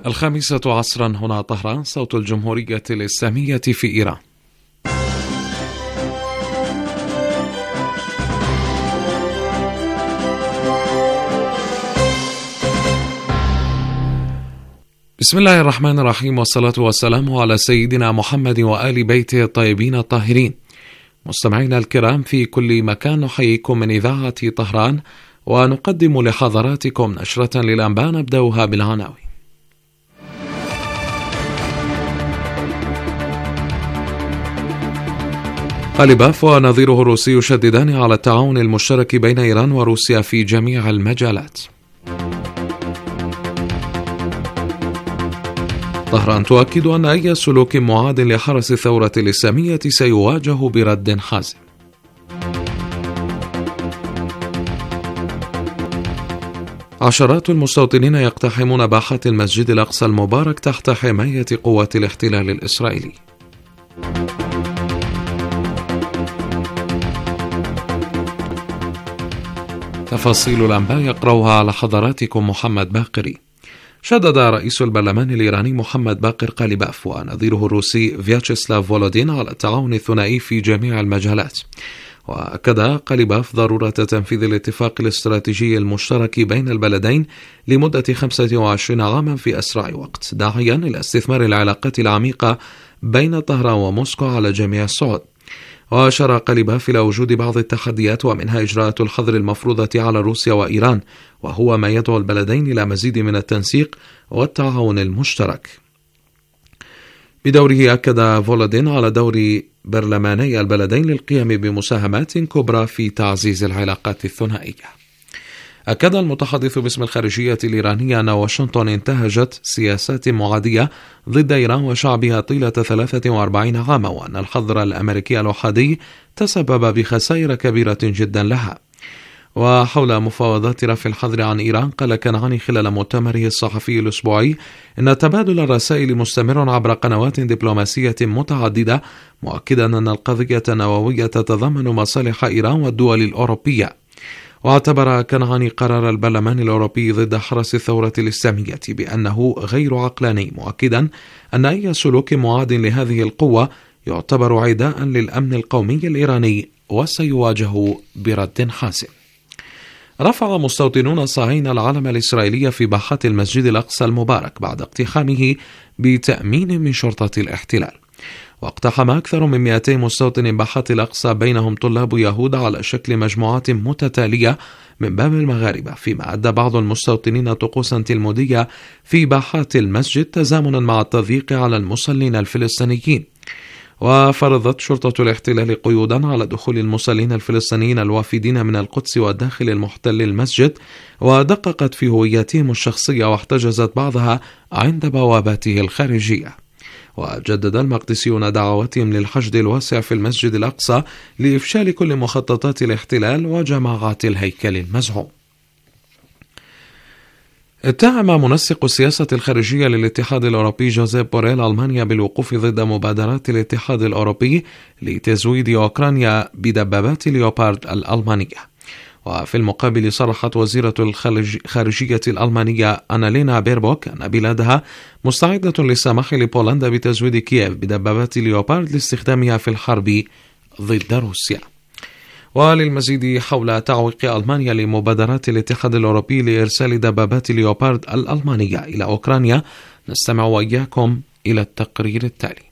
الخامسة عصرا هنا طهران، صوت الجمهورية الإسلامية في إيران. بسم الله الرحمن الرحيم، والصلاة والسلام على سيدنا محمد وآل بيته الطيبين الطاهرين. مستمعينا الكرام في كل مكان، نحييكم من إذاعة طهران ونقدم لحضراتكم نشرة للأنباء نبدأها بالعناوين. قليباف ونظيره الروسي يشددان على التعاون المشترك بين إيران وروسيا في جميع المجالات. طهران تؤكد أن أي سلوك معاد لحرس الثورة الإسلامية سيواجه برد حازم. عشرات المستوطنين يقتحمون باحات المسجد الأقصى المبارك تحت حماية قوات الاحتلال الإسرائيلي. تفاصيل الأنباء يقرأها على حضراتكم محمد باقري. شدد رئيس البرلمان الإيراني محمد باقر قليباف ونظيره الروسي فياتشيسلاف فولودين على التعاون الثنائي في جميع المجالات، وأكد قليباف ضرورة تنفيذ الاتفاق الاستراتيجي المشترك بين البلدين لمدة 25 عاما في أسرع وقت، داعيا إلى استثمار العلاقات العميقة بين طهران وموسكو على جميع الصعد. وأشار قليباف إلى وجود بعض التحديات ومنها إجراءات الحظر المفروضة على روسيا وإيران، وهو ما يدعو البلدين إلى مزيد من التنسيق والتعاون المشترك. بدوره أكد فولودين على دور برلماني البلدين للقيام بمساهمات كبرى في تعزيز العلاقات الثنائية. أكد المتحدث باسم الخارجية الإيرانية أن واشنطن انتهجت سياسات معادية ضد إيران وشعبها طيلة 43 عاما، وأن الحظر الأمريكي الأحادي تسبب بخسائر كبيرة جدا لها. وحول مفاوضات رفع الحظر عن إيران، قال كنعاني خلال مؤتمره الصحفي الأسبوعي إن تبادل الرسائل مستمر عبر قنوات دبلوماسية متعددة، مؤكدا أن القضية النووية تتضمن مصالح إيران والدول الأوروبية. واعتبر كنعاني قرار البرلمان الأوروبي ضد حرس الثورة الإسلامية بأنه غير عقلاني، مؤكدا أن أي سلوك معاد لهذه القوة يعتبر عداء للأمن القومي الإيراني وسيواجه برد حاسم. رفع مستوطنون صهاينة العلم الإسرائيلي في باحات المسجد الأقصى المبارك بعد اقتحامه بتأمين من شرطة الاحتلال. واقتحم أكثر من 200 مستوطن باحات الأقصى، بينهم طلاب يهود، على شكل مجموعات متتالية من باب المغاربة، فيما أدى بعض المستوطنين طقوسا تلمودية في باحات المسجد تزامنا مع التضييق على المصلين الفلسطينيين. وفرضت شرطة الاحتلال قيودا على دخول المصلين الفلسطينيين الوافدين من القدس والداخل المحتل المسجد، ودققت في هوياتهم الشخصية واحتجزت بعضها عند بواباته الخارجية. وجدد المقدسيون دعواتهم للحشد الواسع في المسجد الأقصى لإفشال كل مخططات الاحتلال وجماعات الهيكل المزعوم. اتهم منسق السياسة الخارجية للاتحاد الأوروبي جوزيف بوريل ألمانيا بالوقوف ضد مبادرات الاتحاد الأوروبي لتزويد أوكرانيا بدبابات ليوبارد الألمانية. وفي المقابل صرحت وزيرة الخارجية الألمانية أنالينا بيربوك أن بلادها مستعدة للسماح لبولندا بتزويد كييف بدبابات ليوبارد لاستخدامها في الحرب ضد روسيا. وللمزيد حول تعويق ألمانيا لمبادرات الاتحاد الأوروبي لإرسال دبابات ليوبارد الألمانية إلى أوكرانيا، نستمع وإياكم إلى التقرير التالي.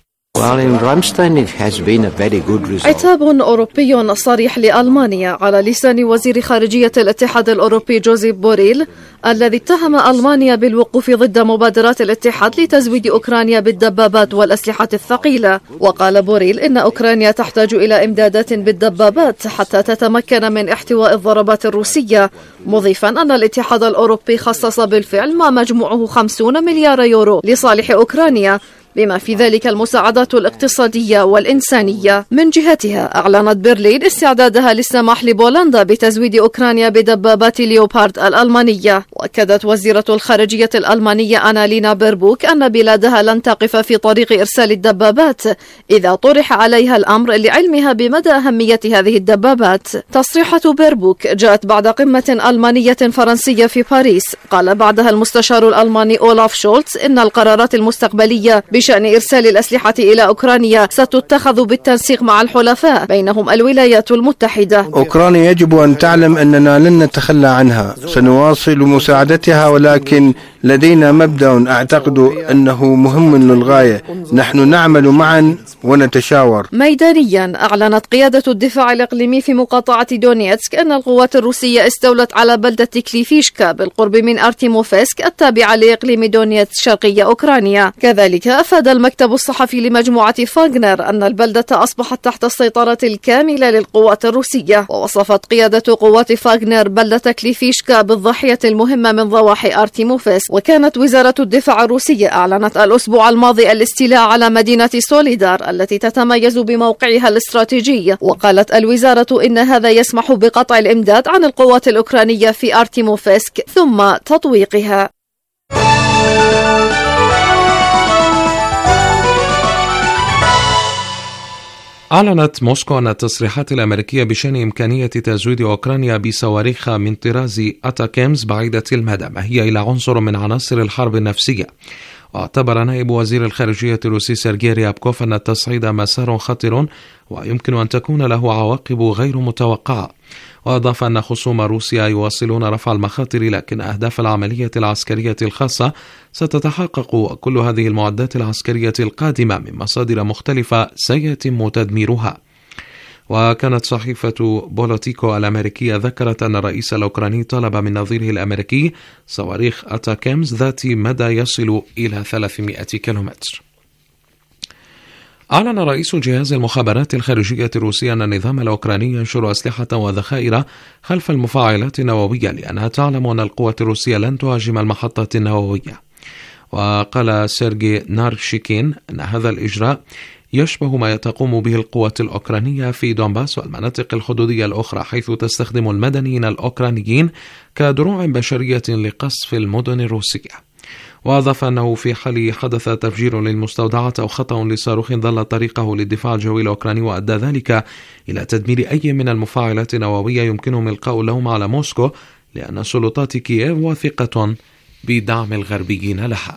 عتاب أوروبي صريح لألمانيا على لسان وزير خارجية الاتحاد الأوروبي جوزيف بوريل، الذي اتهم ألمانيا بالوقوف ضد مبادرات الاتحاد لتزويد أوكرانيا بالدبابات والأسلحة الثقيلة. وقال بوريل إن أوكرانيا تحتاج إلى إمدادات بالدبابات حتى تتمكن من احتواء الضربات الروسية، مضيفا أن الاتحاد الأوروبي خصص بالفعل ما مجموعه 50 مليار يورو لصالح أوكرانيا، بما في ذلك المساعدات الاقتصادية والإنسانية. من جهتها أعلنت برلين استعدادها للسماح لبولندا بتزويد أوكرانيا بدبابات ليوبارد الألمانية. وأكدت وزيرة الخارجية الألمانية أنالينا بيربوك أن بلادها لن تقف في طريق إرسال الدبابات إذا طرح عليها الأمر لعلمها بمدى أهمية هذه الدبابات. تصريحات بيربوك جاءت بعد قمة ألمانية فرنسية في باريس. قال بعدها المستشار الألماني أولاف شولتز إن القرارات المستقبلية بشأن إرسال الأسلحة إلى أوكرانيا ستتخذ بالتنسيق مع الحلفاء بينهم الولايات المتحدة. أوكرانيا يجب أن تعلم أننا لن نتخلى عنها، سنواصل مساعدتها، ولكن لدينا مبدأ أعتقد أنه مهم للغاية، نحن نعمل معا ونتشاور. ميدانيا أعلنت قيادة الدفاع الإقليمي في مقاطعة دونيتسك أن القوات الروسية استولت على بلدة كليفيشكا بالقرب من أرتيموفسك التابعة لإقليم دونيتسك شرقي أوكرانيا. كذلك أفاد المكتب الصحفي لمجموعة فاغنر أن البلدة أصبحت تحت السيطرة الكاملة للقوات الروسية. ووصفت قيادة قوات فاغنر بلدة كليفيشكا بالضاحية المهمة من ضواحي أرتيموفسك. وكانت وزارة الدفاع الروسية أعلنت الأسبوع الماضي الاستيلاء على مدينة سوليدار التي تتميز بموقعها الاستراتيجي. وقالت الوزارة إن هذا يسمح بقطع الإمداد عن القوات الأوكرانية في أرتيموفسك ثم تطويقها. أعلنت موسكو أن التصريحات الأمريكية بشأن إمكانية تزويد أوكرانيا بصواريخ من طراز أتاكامز بعيدة المدى ما هي إلا عنصر من عناصر الحرب النفسية. واعتبر نائب وزير الخارجية الروسي سيرجي ريابكوف أن التصعيد مسار خطر ويمكن أن تكون له عواقب غير متوقعة. وأضاف أن خصوم روسيا يواصلون رفع المخاطر، لكن أهداف العملية العسكرية الخاصة ستتحقق، وكل هذه المعدات العسكرية القادمة من مصادر مختلفة سيتم تدميرها. وكانت صحيفة بوليتيكو الأمريكية ذكرت أن الرئيس الأوكراني طلب من نظيره الأمريكي صواريخ أتاكامز ذات مدى يصل إلى 300 كيلومتر. أعلن رئيس جهاز المخابرات الخارجية الروسي أن النظام الأوكراني ينشر أسلحة وذخائر خلف المفاعلات النووية لأنها تعلم أن القوات الروسية لن تهاجم المحطات النووية. وقال سيرجي نارشيكين أن هذا الإجراء يشبه ما تقوم به القوات الأوكرانية في دونباس والمناطق الحدودية الأخرى، حيث تستخدم المدنيين الأوكرانيين كدروع بشرية لقصف المدن الروسية. وأضاف أنه في حال حدث تفجير للمستودعات أو خطأ لصاروخ ضل طريقه للدفاع الجوي الأوكراني وأدى ذلك إلى تدمير أي من المفاعلات النووية، يمكنهم إلقاء اللوم على موسكو، لأن سلطات كييف واثقة بدعم الغربيين لها.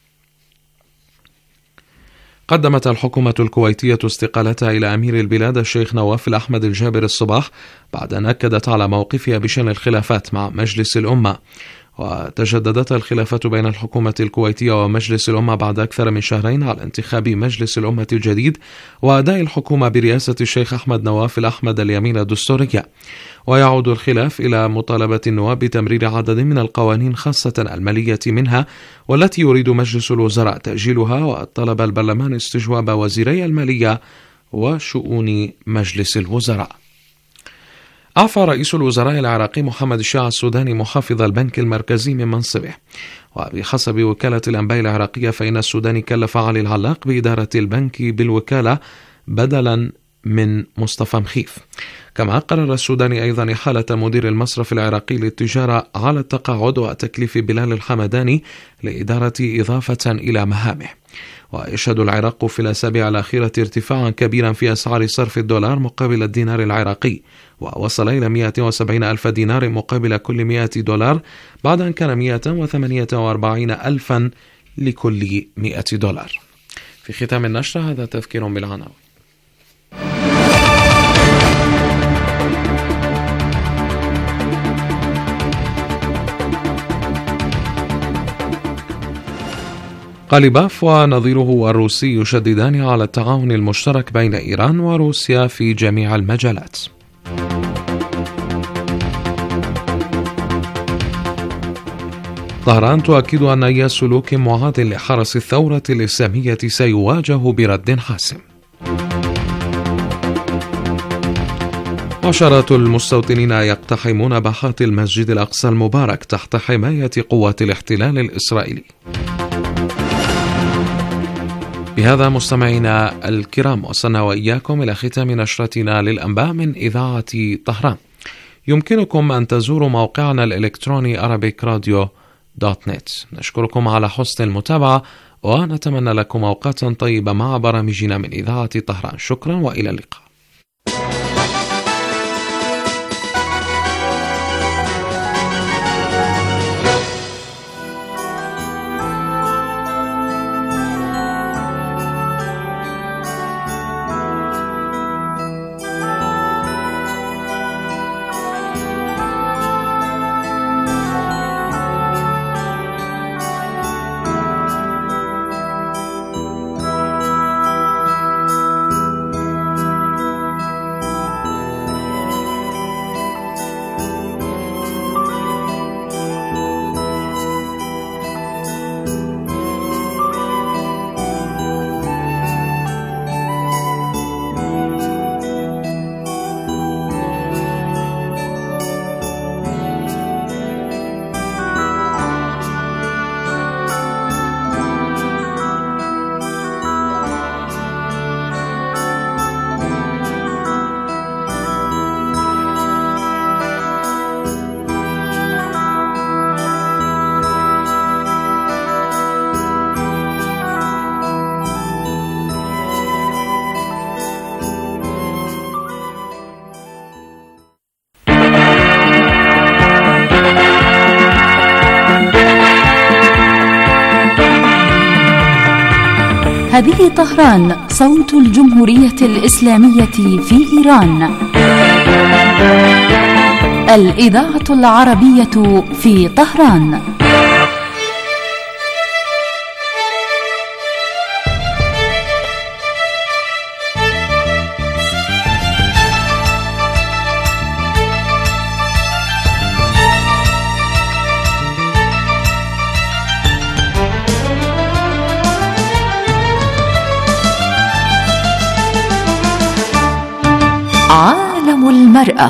قدمت الحكومة الكويتية استقالتها إلى أمير البلاد الشيخ نواف الأحمد الجابر الصباح بعد أن أكدت على موقفها بشأن الخلافات مع مجلس الأمة. وتجددت الخلافات بين الحكومة الكويتية ومجلس الأمة بعد أكثر من شهرين على انتخاب مجلس الأمة الجديد وأداء الحكومة برئاسة الشيخ أحمد نواف الأحمد اليمين الدستورية. ويعود الخلاف إلى مطالبة النواب بتمرير عدد من القوانين خاصة المالية منها، والتي يريد مجلس الوزراء تأجيلها. وطلب البرلمان استجواب وزيري المالية وشؤون مجلس الوزراء. أعفى رئيس الوزراء العراقي محمد الشيع السوداني محافظ البنك المركزي من منصبه. وبحسب وكالة الأنباء العراقية فإن السوداني كلف علي العلاق بإدارة البنك بالوكالة بدلا من مصطفى مخيف. كما قرر السوداني أيضا إحالة مدير المصرف العراقي للتجارة على التقاعد وتكليف بلال الحمداني لإدارة إضافة إلى مهامه. ويشهد العراق في الأسابيع الأخيرة ارتفاعا كبيرا في أسعار صرف الدولار مقابل الدينار العراقي، ووصل إلى 170 ألف دينار مقابل كل 100 دولار، بعد أن كان 148 ألفا لكل 100 دولار. في ختام النشرة هذا تذكير بالعناوين. قليباف ونظيره الروسي يشددان على التعاون المشترك بين إيران وروسيا في جميع المجالات. طهران تؤكد أن أي سلوك معاد لحرس الثورة الإسلامية سيواجه برد حاسم. عشرات المستوطنين يقتحمون باحات المسجد الأقصى المبارك تحت حماية قوات الاحتلال الإسرائيلي. بهذا مستمعينا الكرام وصلنا وإياكم إلى ختام نشرتنا للأنباء من إذاعة طهران. يمكنكم أن تزوروا موقعنا الإلكتروني arabicradio.net. نشكركم على حسن المتابعة ونتمنى لكم أوقاتا طيبة مع برامجنا من إذاعة طهران. شكرا وإلى اللقاء. هذه طهران صوت الجمهورية الإسلامية في إيران. الإذاعة العربية في طهران. عالم المرأة.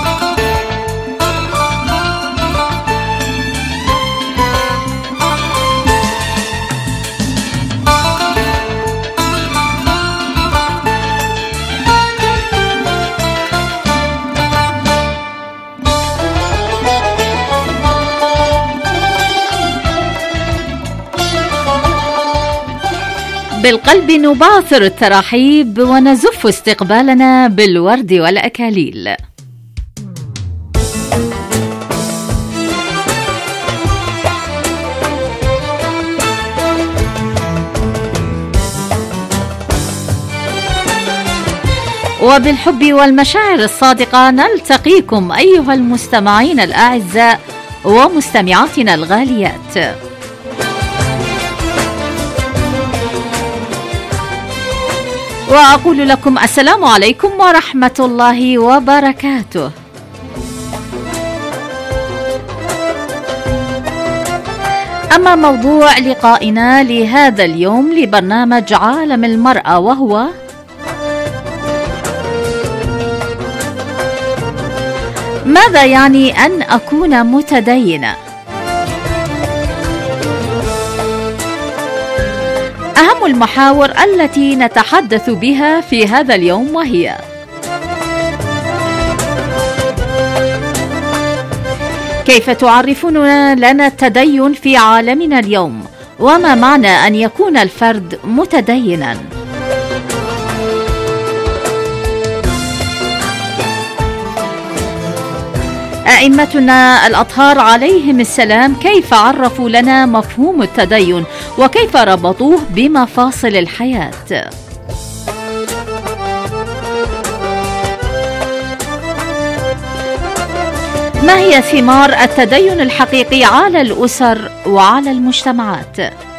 بالقلب نباثر التراحيب ونزف استقبالنا بالورد والأكاليل. وبالحب والمشاعر الصادقة نلتقيكم أيها المستمعين الأعزاء ومستمعاتنا الغاليات. وأقول لكم السلام عليكم ورحمة الله وبركاته. أما موضوع لقائنا لهذا اليوم لبرنامج عالم المرأة وهو ماذا يعني أن أكون متدينة؟ أهم المحاور التي نتحدث بها في هذا اليوم وهي: كيف تعرفون لنا التدين في عالمنا اليوم؟ وما معنى أن يكون الفرد متدينا؟ أئمتنا الأطهار عليهم السلام كيف عرفوا لنا مفهوم التدين وكيف ربطوه بمفاصل الحياة؟ ما هي ثمار التدين الحقيقي على الأسر وعلى المجتمعات؟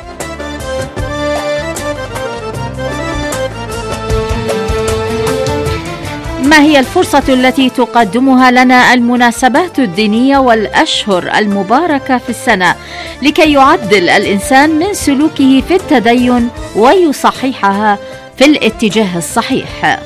ما هي الفرصة التي تقدمها لنا المناسبات الدينية والأشهر المباركة في السنة لكي يعدل الإنسان من سلوكه في التدين ويصححها في الاتجاه الصحيح؟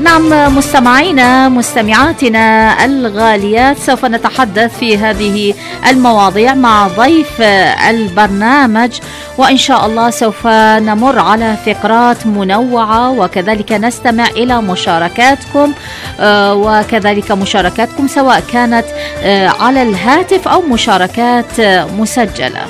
نعم مستمعاتنا الغاليات، سوف نتحدث في هذه المواضيع مع ضيف البرنامج، وإن شاء الله سوف نمر على فقرات منوعة، وكذلك نستمع إلى مشاركاتكم سواء كانت على الهاتف أو مشاركات مسجلة.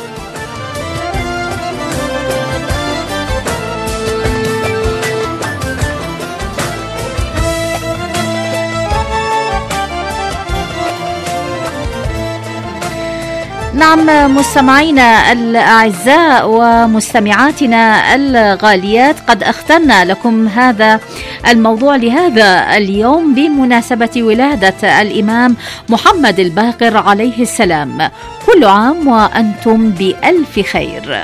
نعم مستمعينا الأعزاء ومستمعاتنا الغاليات، قد اخترنا لكم هذا الموضوع لهذا اليوم بمناسبة ولادة الإمام محمد الباقر عليه السلام. كل عام وأنتم بألف خير.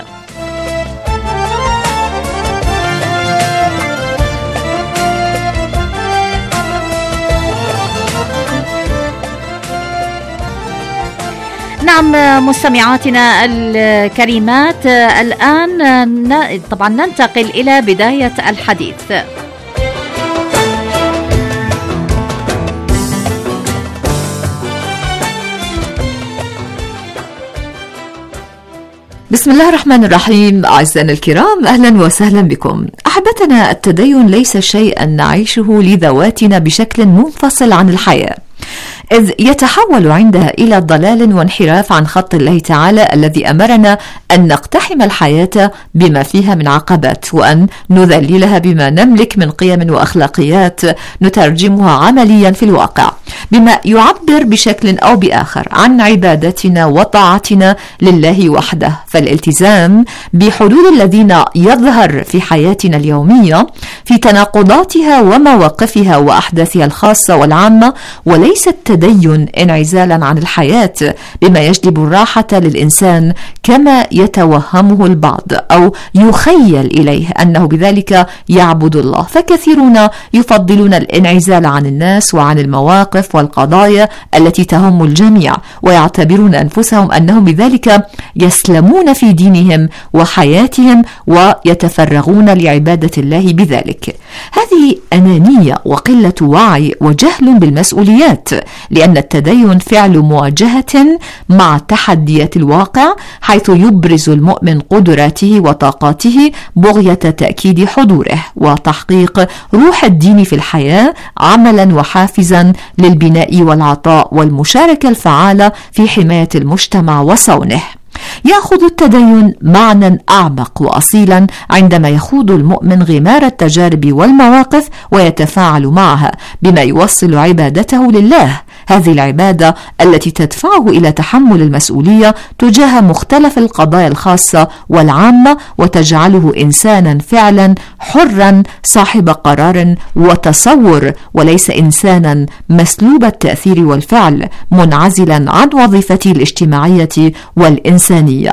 نعم مستمعاتنا الكريمات، الآن طبعا ننتقل إلى بداية الحديث. بسم الله الرحمن الرحيم. أعزائنا الكرام، أهلا وسهلا بكم. أحبتنا، التدين ليس شيئا نعيشه لذواتنا بشكل منفصل عن الحياة، إذ يتحول عندها إلى ضلال وانحراف عن خط الله تعالى الذي أمرنا أن نقتحم الحياة بما فيها من عقبات، وأن نذللها بما نملك من قيم وأخلاقيات نترجمها عمليا في الواقع، بما يعبر بشكل أو بآخر عن عبادتنا وطاعتنا لله وحده. فالالتزام بحدود الذين يظهر في حياتنا اليومية في تناقضاتها ومواقفها وأحداثها الخاصة والعامة، وليس التدين انعزالا عن الحياة بما يجلب الراحة للإنسان كما يتوهمه البعض أو يخيل إليه أنه بذلك يعبد الله. فكثيرون يفضلون الانعزال عن الناس وعن المواقف والقضايا التي تهم الجميع، ويعتبرون أنفسهم أنهم بذلك يسلمون في دينهم وحياتهم ويتفرغون لعبادة الله بذلك. هذه أنانية وقلة وعي وجهل بالمسؤوليات، لأن التدين فعل مواجهة مع تحديات الواقع، حيث يبرز المؤمن قدراته وطاقاته بغية تأكيد حضوره وتحقيق روح الدين في الحياة، عملا وحافزا للبناء والعطاء والمشاركة الفعالة في حماية المجتمع وصونه. يأخذ التدين معنى أعمق وأصيلا عندما يخوض المؤمن غمار التجارب والمواقف ويتفاعل معها بما يوصل عبادته لله. هذه العبادة التي تدفعه إلى تحمل المسؤولية تجاه مختلف القضايا الخاصة والعامة، وتجعله إنسانا فعلا حرا صاحب قرار وتصور، وليس إنسانا مسلوب التأثير والفعل منعزلا عن وظيفته الاجتماعية والإنسانية.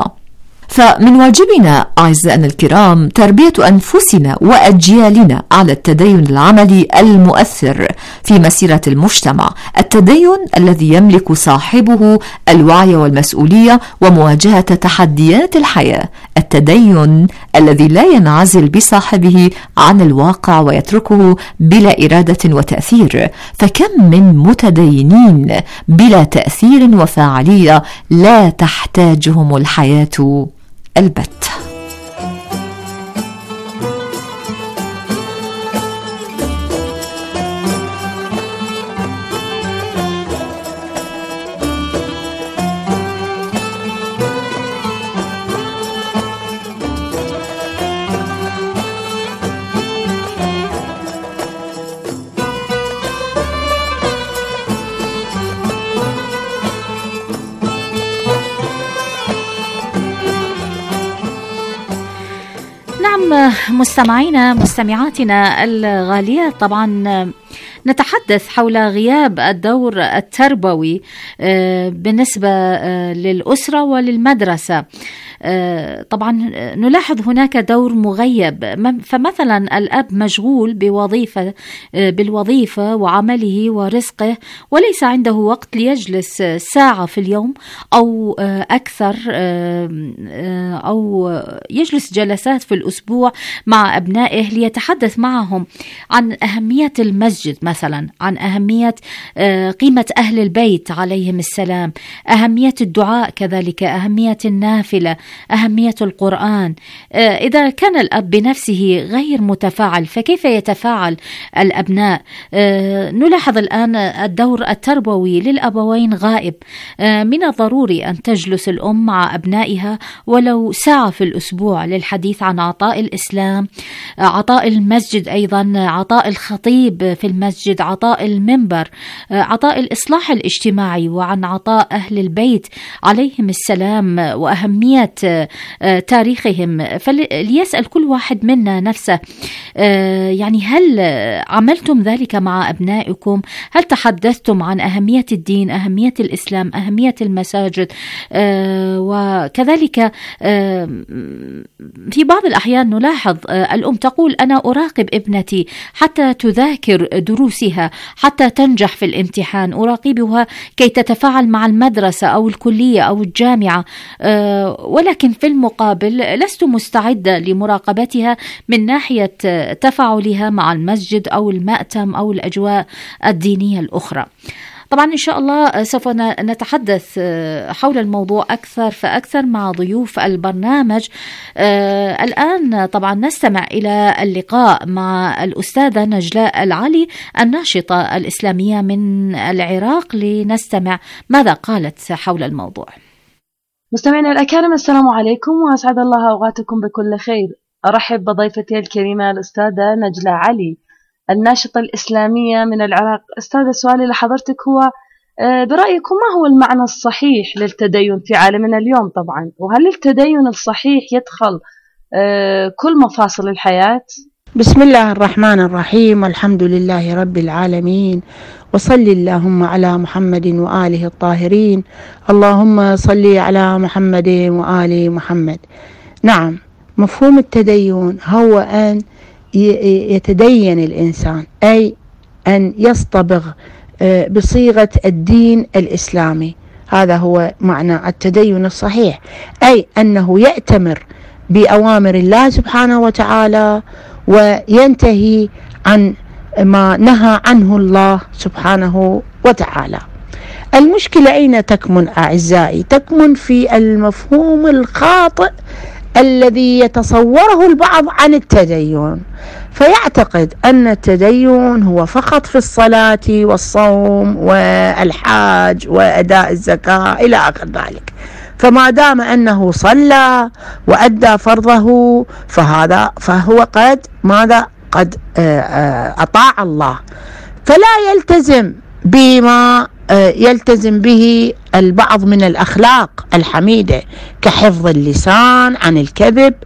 فمن واجبنا أعزائنا الكرام تربية أنفسنا وأجيالنا على التدين العملي المؤثر في مسيرة المجتمع، التدين الذي يملك صاحبه الوعي والمسؤولية ومواجهة تحديات الحياة، التدين الذي لا ينعزل بصاحبه عن الواقع ويتركه بلا إرادة وتأثير. فكم من متدينين بلا تأثير وفاعلية لا تحتاجهم الحياة البت. مستمعاتنا الغاليات، طبعا نتحدث حول غياب الدور التربوي بالنسبة للأسرة وللمدرسة. طبعا نلاحظ هناك دور مغيب، فمثلا الأب مشغول بالوظيفة وعمله ورزقه، وليس عنده وقت ليجلس ساعة في اليوم أو أكثر، أو يجلس جلسات في الأسبوع مع أبنائه ليتحدث معهم عن أهمية المسجد مثلا، عن أهمية قيمة أهل البيت عليهم السلام، أهمية الدعاء كذلك، أهمية النافلة، أهمية القرآن. إذا كان الأب بنفسه غير متفاعل فكيف يتفاعل الأبناء؟ نلاحظ الآن الدور التربوي للأبوين غائب. من الضروري أن تجلس الأم مع أبنائها ولو ساعة في الأسبوع للحديث عن عطاء الإسلام، عطاء المسجد، أيضا عطاء الخطيب في المسجد، عطاء المنبر، عطاء الإصلاح الاجتماعي، وعن عطاء أهل البيت عليهم السلام وأهمية تاريخهم. فليسأل كل واحد منا نفسه، يعني هل عملتم ذلك مع أبنائكم؟ هل تحدثتم عن أهمية الدين، أهمية الإسلام، أهمية المساجد؟ وكذلك في بعض الأحيان نلاحظ الأم تقول أنا أراقب ابنتي حتى تذاكر دروسها، حتى تنجح في الامتحان، أراقبها كي تتفاعل مع المدرسة أو الكلية أو الجامعة، ولكن في المقابل لست مستعدة لمراقبتها من ناحية تفاعلها مع المسجد أو المأتم أو الأجواء الدينية الأخرى. طبعا إن شاء الله سوف نتحدث حول الموضوع أكثر فأكثر مع ضيوف البرنامج. الآن طبعا نستمع إلى اللقاء مع الأستاذة نجلاء العلي الناشطة الإسلامية من العراق لنستمع ماذا قالت حول الموضوع. مستمعينا الأكارم، السلام عليكم وأسعد الله أوقاتكم بكل خير. أرحب بضيفتي الكريمة الأستاذة نجلاء علي الناشطة الإسلامية من العراق. أستاذة، سؤالي لحضرتك هو برأيكم ما هو المعنى الصحيح للتدين في عالمنا اليوم طبعا، وهل التدين الصحيح يدخل كل مفاصل الحياة؟ بسم الله الرحمن الرحيم، والحمد لله رب العالمين، وصل اللهم على محمد وآله الطاهرين، اللهم صل على محمد وآل محمد. نعم، مفهوم التدين هو أن يتدين الإنسان، أي أن يصطبغ بصيغة الدين الإسلامي. هذا هو معنى التدين الصحيح، أي أنه يأتمر بأوامر الله سبحانه وتعالى وينتهي عن ما نهى عنه الله سبحانه وتعالى. المشكلة أين تكمن أعزائي؟ تكمن في المفهوم الخاطئ الذي يتصوره البعض عن التدين، فيعتقد أن التدين هو فقط في الصلاة والصوم والحاج وأداء الزكاة إلى آخر ذلك. فما دام أنه صلى وأدى فرضه فهو قد أطاع الله، فلا يلتزم بما يلتزم به البعض من الأخلاق الحميدة، كحفظ اللسان عن الكذب،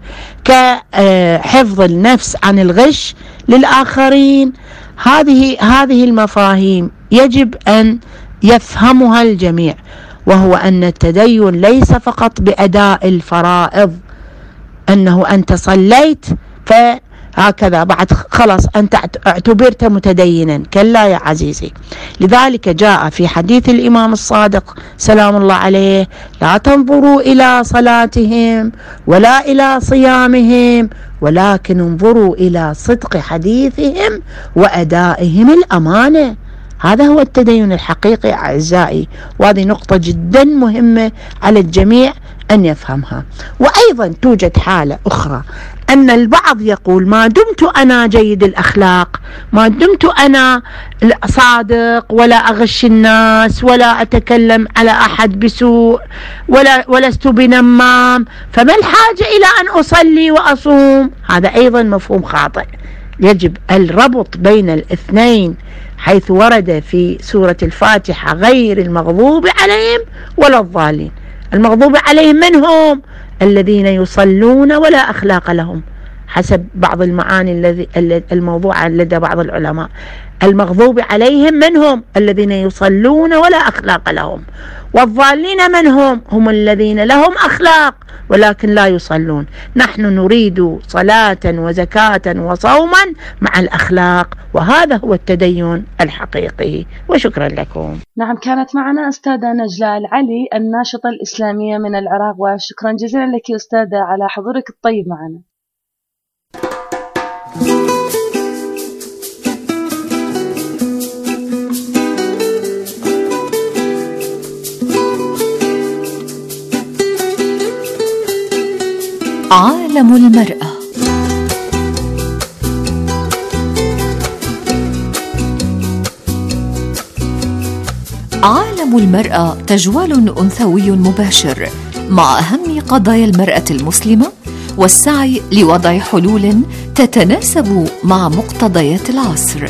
كحفظ النفس عن الغش للآخرين. هذه المفاهيم يجب أن يفهمها الجميع، وهو أن التدين ليس فقط بأداء الفرائض، أنه أنت صليت فهكذا بعد خلاص أنت اعتبرت متدينا، كلا يا عزيزي. لذلك جاء في حديث الإمام الصادق سلام الله عليه: لا تنظروا إلى صلاتهم ولا إلى صيامهم، ولكن انظروا إلى صدق حديثهم وأدائهم الأمانة. هذا هو التدين الحقيقي أعزائي، وهذه نقطة جدا مهمة على الجميع أن يفهمها. وأيضا توجد حالة أخرى، أن البعض يقول ما دمت أنا جيد الأخلاق، ما دمت أنا صادق ولا أغش الناس ولا أتكلم على أحد بسوء ولست بنمام، فما الحاجة إلى أن أصلي وأصوم؟ هذا أيضا مفهوم خاطئ. يجب الربط بين الاثنين، حيث ورد في سورة الفاتحة غير المغضوب عليهم ولا الضالين. المغضوب عليهم من هم؟ الذين يصلون ولا أخلاق لهم، حسب بعض المعاني الموضوعة لدى بعض العلماء. المغضوب عليهم منهم الذين يصلون ولا أخلاق لهم، والضالين منهم هم الذين لهم أخلاق ولكن لا يصلون. نحن نريد صلاة وزكاة وصوما مع الأخلاق، وهذا هو التدين الحقيقي. وشكرا لكم. نعم، كانت معنا أستاذة نجلاء العلي الناشطة الإسلامية من العراق، وشكرا جزيلا لك أستاذة على حضورك الطيب معنا. عالم المرأة. عالم المرأة تجوال أنثوي مباشر مع أهم قضايا المرأة المسلمة والسعي لوضع حلول تتناسب مع مقتضيات العصر.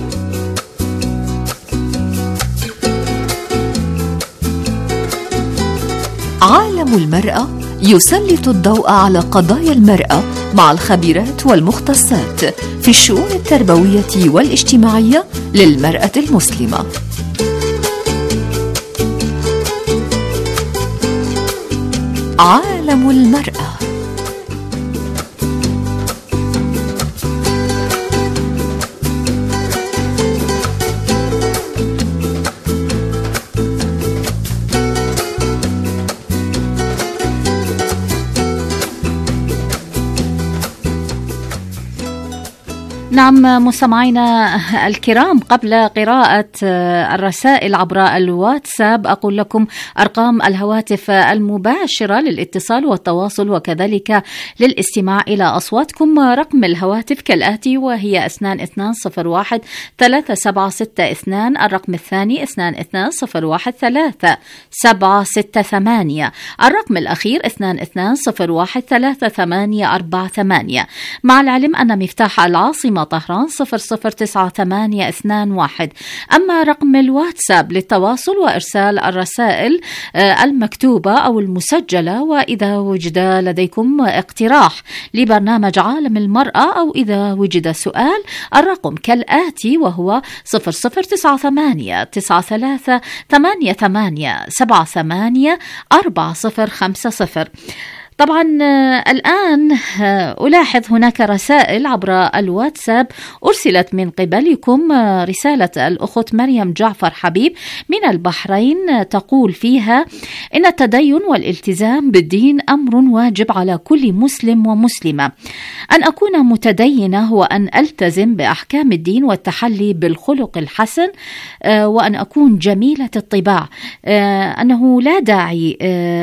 عالم المرأة يسلط الضوء على قضايا المرأة مع الخبيرات والمختصات في الشؤون التربوية والاجتماعية للمرأة المسلمة. عالم المرأة. نعم مستمعينا الكرام، قبل قراءة الرسائل عبر الواتساب أقول لكم أرقام الهواتف المباشرة للاتصال والتواصل وكذلك للاستماع إلى أصواتكم. رقم الهواتف كالآتي، وهي 2201-3762. الرقم الثاني 2201-3768. الرقم الأخير 2201-3848. مع العلم أن مفتاح العاصمة طهران 009821. أما رقم الواتساب للتواصل وإرسال الرسائل المكتوبة أو المسجلة، وإذا وجد لديكم اقتراح لبرنامج عالم المرأة أو إذا وجد سؤال، الرقم كالآتي، وهو 0093-88-78-4050. طبعا الآن ألاحظ هناك رسائل عبر الواتساب أرسلت من قبلكم. رسالة الأخت مريم جعفر حبيب من البحرين تقول فيها إن التدين والالتزام بالدين أمر واجب على كل مسلم ومسلمة. أن أكون متدينة هو أن ألتزم بأحكام الدين والتحلي بالخلق الحسن، وأن أكون جميلة الطباع. أنه لا داعي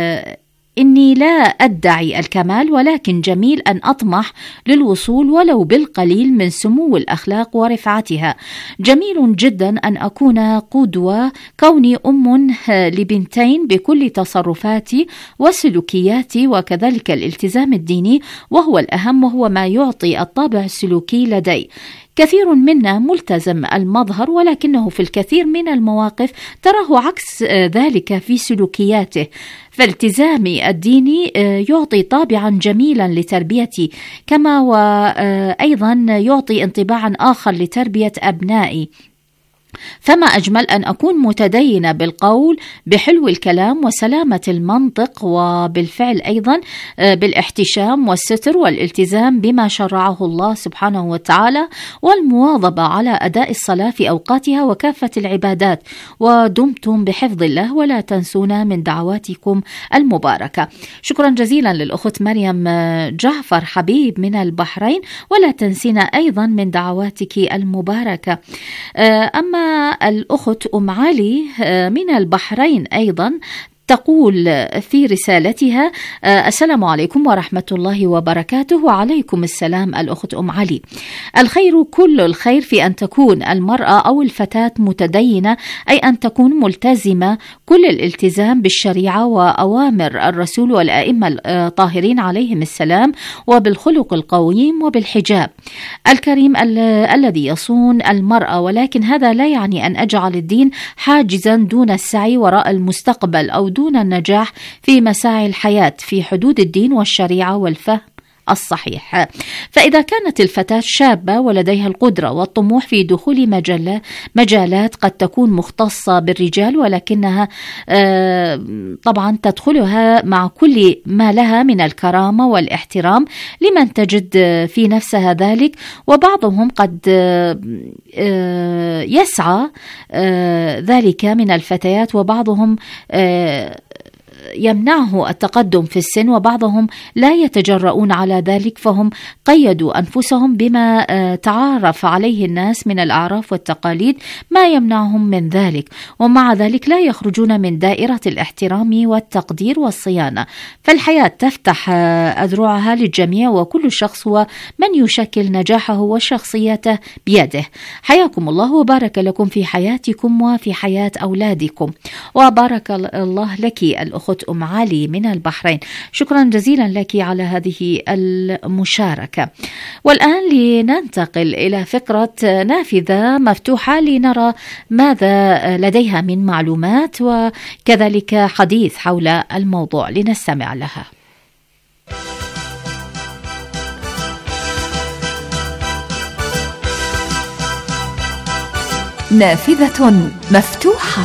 إني لا أدعي الكمال، ولكن جميل أن أطمح للوصول ولو بالقليل من سمو الأخلاق ورفعتها. جميل جدا أن أكون قدوة، كوني أم لبنتين بكل تصرفاتي وسلوكياتي، وكذلك الالتزام الديني وهو الأهم، وهو ما يعطي الطابع السلوكي لدي. كثير منا ملتزم المظهر، ولكنه في الكثير من المواقف تراه عكس ذلك في سلوكياته. فالتزامي الديني يعطي طابعا جميلا لتربيتي، كما وأيضا يعطي انطباعا آخر لتربية أبنائي. فما أجمل أن أكون متدينة بالقول، بحلو الكلام وسلامة المنطق، وبالفعل أيضا بالاحتشام والستر والالتزام بما شرعه الله سبحانه وتعالى، والمواظبة على أداء الصلاة في أوقاتها وكافة العبادات. ودمتم بحفظ الله ولا تنسونا من دعواتكم المباركة. شكرا جزيلا للأخت مريم جعفر حبيب من البحرين، ولا تنسينا أيضا من دعواتك المباركة. أما الأخت أم علي من البحرين أيضا تقول في رسالتها: السلام عليكم ورحمة الله وبركاته. وعليكم السلام الأخت أم علي. الخير كل الخير في أن تكون المرأة أو الفتاة متدينة، أي أن تكون ملتزمة كل الالتزام بالشريعة وأوامر الرسول والأئمة الطاهرين عليهم السلام، وبالخلق القويم وبالحجاب الكريم الذي يصون المرأة. ولكن هذا لا يعني أن أجعل الدين حاجزا دون السعي وراء المستقبل أو دون النجاح في مساعي الحياة في حدود الدين والشريعة والفهم الصحيح. فإذا كانت الفتاة شابة ولديها القدرة والطموح في دخول مجالات قد تكون مختصة بالرجال، ولكنها طبعا تدخلها مع كل ما لها من الكرامة والاحترام لمن تجد في نفسها ذلك، وبعضهم قد يسعى ذلك من الفتيات، وبعضهم يمنعه التقدم في السن، وبعضهم لا يتجرؤون على ذلك، فهم قيدوا أنفسهم بما تعارف عليه الناس من الأعراف والتقاليد ما يمنعهم من ذلك، ومع ذلك لا يخرجون من دائرة الاحترام والتقدير والصيانة. فالحياة تفتح أذرعها للجميع، وكل شخص هو من يشكل نجاحه وشخصيته بيده. حياكم الله وبارك لكم في حياتكم وفي حياة أولادكم، وبارك الله لك الأخت أم علي من البحرين. شكرا جزيلا لك على هذه المشاركة. والآن لننتقل إلى فقرة نافذة مفتوحة لنرى ماذا لديها من معلومات وكذلك حديث حول الموضوع، لنستمع لها. نافذة مفتوحة.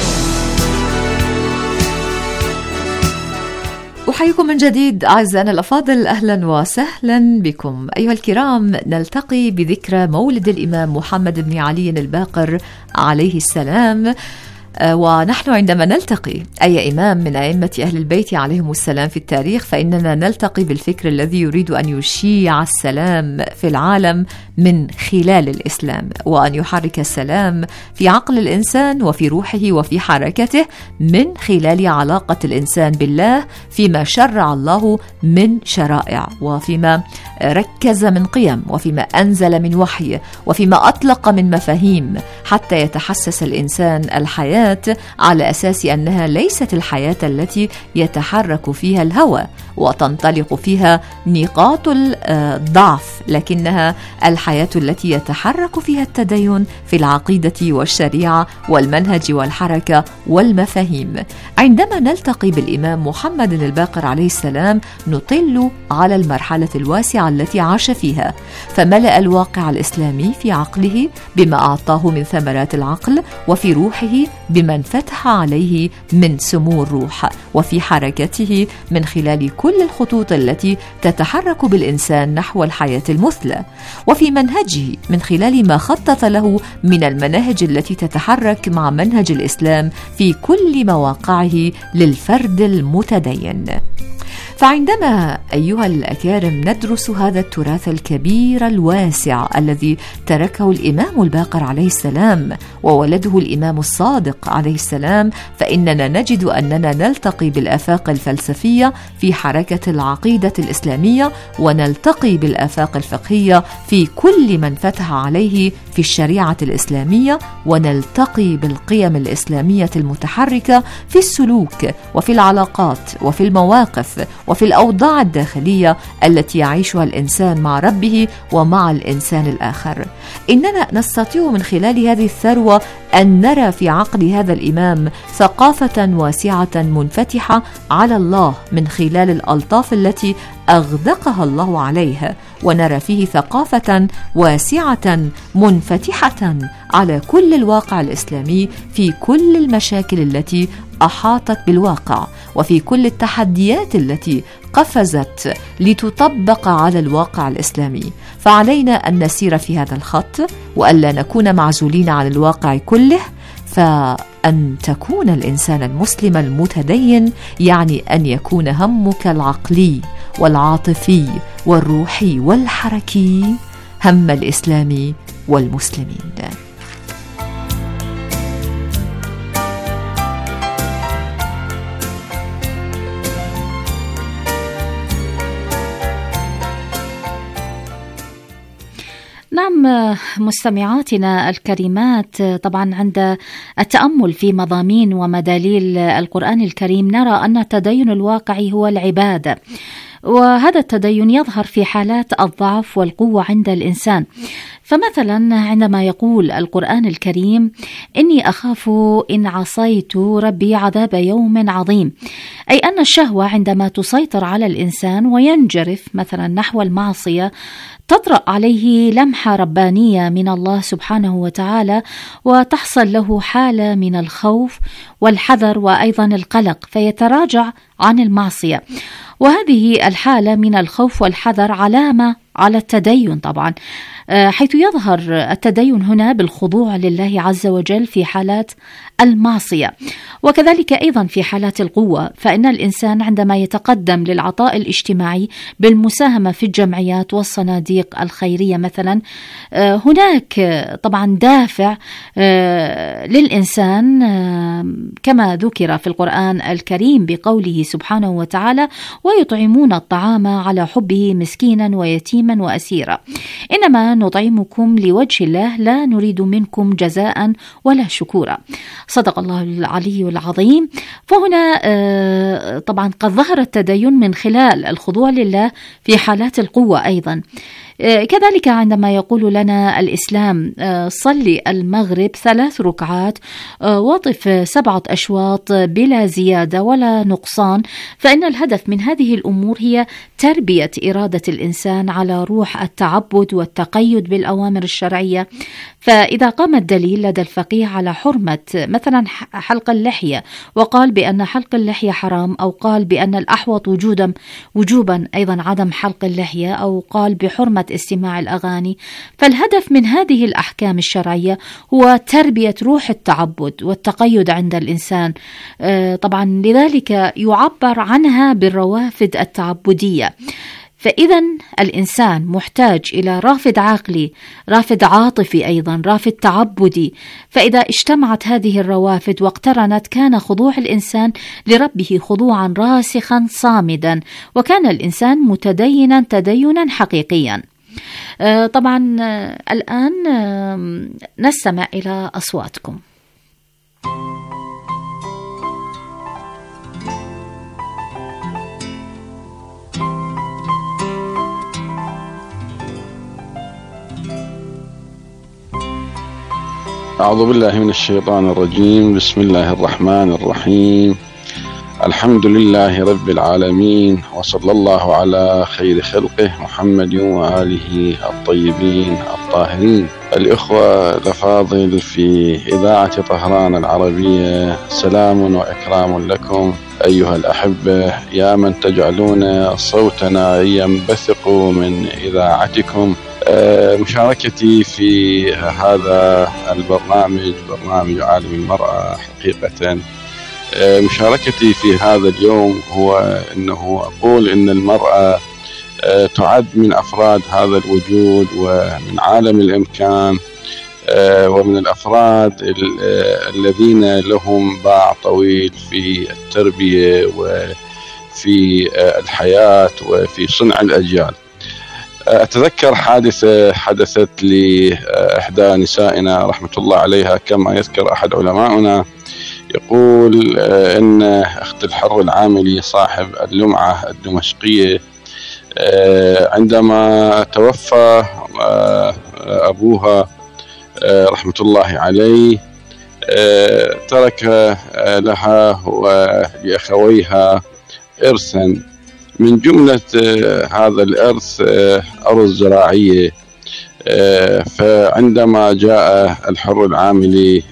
أحييكم من جديد أعزائنا الأفاضل، أهلا وسهلا بكم أيها الكرام. نلتقي بذكرى مولد الإمام محمد بن علي الباقر عليه السلام، ونحن عندما نلتقي أي إمام من أئمة أهل البيت عليهم السلام في التاريخ فإننا نلتقي بالفكر الذي يريد أن يشيع السلام في العالم من خلال الإسلام، وأن يحرك السلام في عقل الإنسان وفي روحه وفي حركته من خلال علاقة الإنسان بالله فيما شرع الله من شرائع، وفيما ركز من قيم، وفيما أنزل من وحي، وفيما أطلق من مفاهيم، حتى يتحسس الإنسان الحياة على أساس أنها ليست الحياة التي يتحرك فيها الهوى وتنطلق فيها نقاط الضعف، لكنها الحياة التي يتحرك فيها التدين في العقيدة والشريعة والمنهج والحركة والمفاهيم. عندما نلتقي بالإمام محمد الباقر عليه السلام نطل على المرحلة الواسعة التي عاش فيها، فملأ الواقع الإسلامي في عقله بما أعطاه من ثمرات العقل، وفي روحه بما انفتح عليه من سمو الروح، وفي حركته من خلال كل الخطوط التي تتحرك بالإنسان نحو الحياة المثلى، وفي منهجه من خلال ما خطط له من المناهج التي تتحرك مع منهج الإسلام في كل مواقعه للفرد المتدين. فعندما أيها الأكارم ندرس هذا التراث الكبير الواسع الذي تركه الإمام الباقر عليه السلام وولده الإمام الصادق عليه السلام، فإننا نجد أننا نلتقي بالآفاق الفلسفية في حركة العقيدة الإسلامية، ونلتقي بالآفاق الفقهية في كل من فتح عليه في الشريعة الإسلامية، ونلتقي بالقيم الإسلامية المتحركة في السلوك وفي العلاقات وفي المواقف وفي الأوضاع الداخلية التي يعيشها الإنسان مع ربه ومع الإنسان الآخر. إننا نستطيع من خلال هذه الثروة أن نرى في عقل هذا الإمام ثقافة واسعة منفتحة على الله من خلال الألطاف التي أغدقها الله عليها، ونرى فيه ثقافة واسعة منفتحة على كل الواقع الإسلامي في كل المشاكل التي أحاطت بالواقع، وفي كل التحديات التي قفزت لتطبق على الواقع الإسلامي. فعلينا أن نسير في هذا الخط، وألا نكون معزولين عن الواقع كله. فأن تكون الإنسان المسلم المتدين يعني أن يكون همك العقلي والعاطفي والروحي والحركي هم الإسلام والمسلمين. نعم مستمعاتنا الكريمات، طبعا عند التأمل في مضامين ومداليل القرآن الكريم نرى أن التدين الواقعي هو العبادة، وهذا التدين يظهر في حالات الضعف والقوة عند الإنسان. فمثلا عندما يقول القرآن الكريم: إني أخاف إن عصيت ربي عذاب يوم عظيم، أي أن الشهوة عندما تسيطر على الإنسان وينجرف مثلا نحو المعصية تطرأ عليه لمحة ربانية من الله سبحانه وتعالى، وتحصل له حالة من الخوف والحذر وأيضا القلق، فيتراجع عن المعصية. وهذه الحالة من الخوف والحذر علامة على التدين طبعا، حيث يظهر التدين هنا بالخضوع لله عز وجل في حالات المعصية، وكذلك أيضا في حالات القوة. فإن الإنسان عندما يتقدم للعطاء الاجتماعي بالمساهمة في الجمعيات والصناديق الخيرية مثلا، هناك طبعا دافع للإنسان كما ذكر في القرآن الكريم بقوله سبحانه وتعالى: ويطعمون الطعام على حبه مسكينا ويتيما وأسيرا، إنما نطعمكم لوجه الله لا نريد منكم جزاء ولا شكورا. صدق الله العلي العظيم. فهنا طبعا قد ظهر التدين من خلال الخضوع لله في حالات القوة أيضا. كذلك عندما يقول لنا الإسلام: صلي المغرب 3 ركعات وطف 7 أشواط بلا زيادة ولا نقصان، فإن الهدف من هذه الأمور هي تربية إرادة الإنسان على روح التعبد والتقيد بالأوامر الشرعية. فإذا قام الدليل لدى الفقيه على حرمة مثلا حلق اللحية وقال بأن حلق اللحية حرام، أو قال بأن الأحوط وجوبا أيضا عدم حلق اللحية، أو قال بحرمة استماع الأغاني، فالهدف من هذه الأحكام الشرعية هو تربية روح التعبد والتقيد عند الإنسان. طبعا لذلك يعبر عنها بالروافد التعبدية. فإذا الإنسان محتاج إلى رافد عقلي، رافد عاطفي، أيضا رافد تعبدي. فإذا اجتمعت هذه الروافد واقترنت كان خضوع الإنسان لربه خضوعا راسخا صامدا، وكان الإنسان متدينا تدينا حقيقيا. طبعا الآن نستمع إلى أصواتكم. أعوذ بالله من الشيطان الرجيم. بسم الله الرحمن الرحيم. الحمد لله رب العالمين، وصلى الله على خير خلقه محمد وآله الطيبين الطاهرين. الإخوة الأفاضل في إذاعة طهران العربية، سلام وإكرام لكم أيها الأحبة، يا من تجعلون صوتنا ينبثق من إذاعتكم. مشاركتي في هذا البرنامج، برنامج عالم المرأة، حقيقة مشاركتي في هذا اليوم هو أنه أقول أن المرأة تعد من أفراد هذا الوجود ومن عالم الإمكان، ومن الأفراد الذين لهم باع طويل في التربية وفي الحياة وفي صنع الأجيال. أتذكر حادثة حدثت لإحدى نسائنا رحمة الله عليها، كما يذكر أحد علماؤنا يقول إن أخت الحر العاملي صاحب اللمعة الدمشقية عندما توفى أبوها رحمة الله عليه ترك لها ولأخويها إرثا، من جملة هذا الإرث أرض زراعية. فعندما جاء الحر العاملي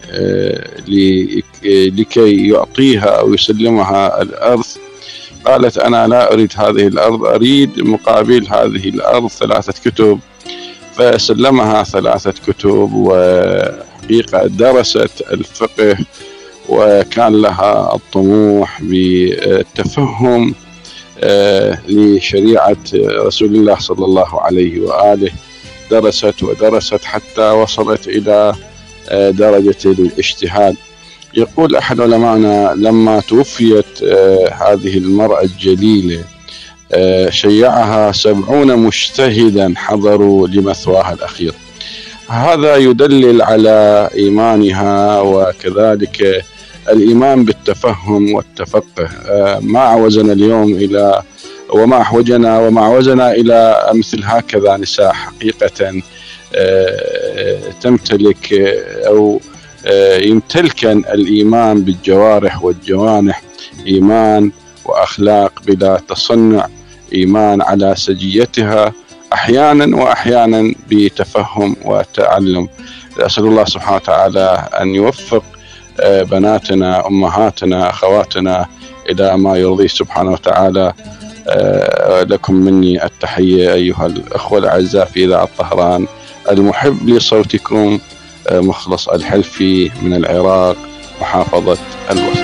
لكي يعطيها أو يسلمها الأرض، قالت: أنا لا أريد هذه الأرض، أريد مقابل هذه الأرض 3 كتب. فسلمها 3 كتب، وحقيقة درست الفقه وكان لها الطموح بالتفهم لشريعة رسول الله صلى الله عليه وآله. درست ودرست حتى وصلت إلى درجة الاجتهاد. يقول أحد علمائنا: لما توفيت هذه المرأة الجليلة شيعها 70 مجتهدا حضروا لمثواها الأخير. هذا يدلل على إيمانها، وكذلك الإيمان بالتفهم والتفقه. ما عوزنا اليوم إلى وما أحوجنا إلى مثل هكذا نساء حقيقة تمتلك أو يمتلكن الإيمان بالجوارح والجوانح، إيمان وأخلاق بلا تصنع، إيمان على سجيتها أحيانا وأحيانا بتفهم وتعلم. أسأل الله سبحانه وتعالى أن يوفق بناتنا، أمهاتنا، أخواتنا إلى ما يرضيه سبحانه وتعالى. لكم مني التحية أيها الأخوة الأعزاء في إذاعة طهران، المحب لصوتكم مخلص الحلفي من العراق، محافظة الوسط.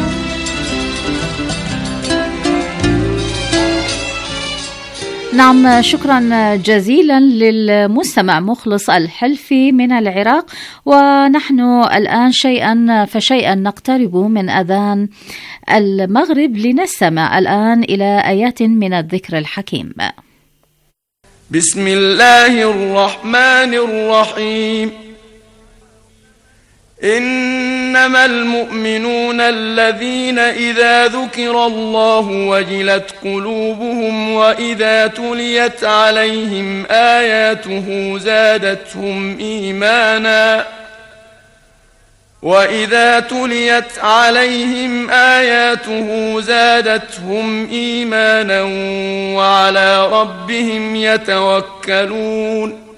نعم، شكرا جزيلا للمستمع مخلص الحلفي من العراق. ونحن الآن شيئا فشيئا نقترب من أذان المغرب، لنستمع الآن إلى آيات من الذكر الحكيم. بسم الله الرحمن الرحيم. إنما المؤمنون الذين إذا ذكر الله وجلت قلوبهم وإذا تليت عليهم آياته زادتهم إيمانا وعلى ربهم يتوكلون.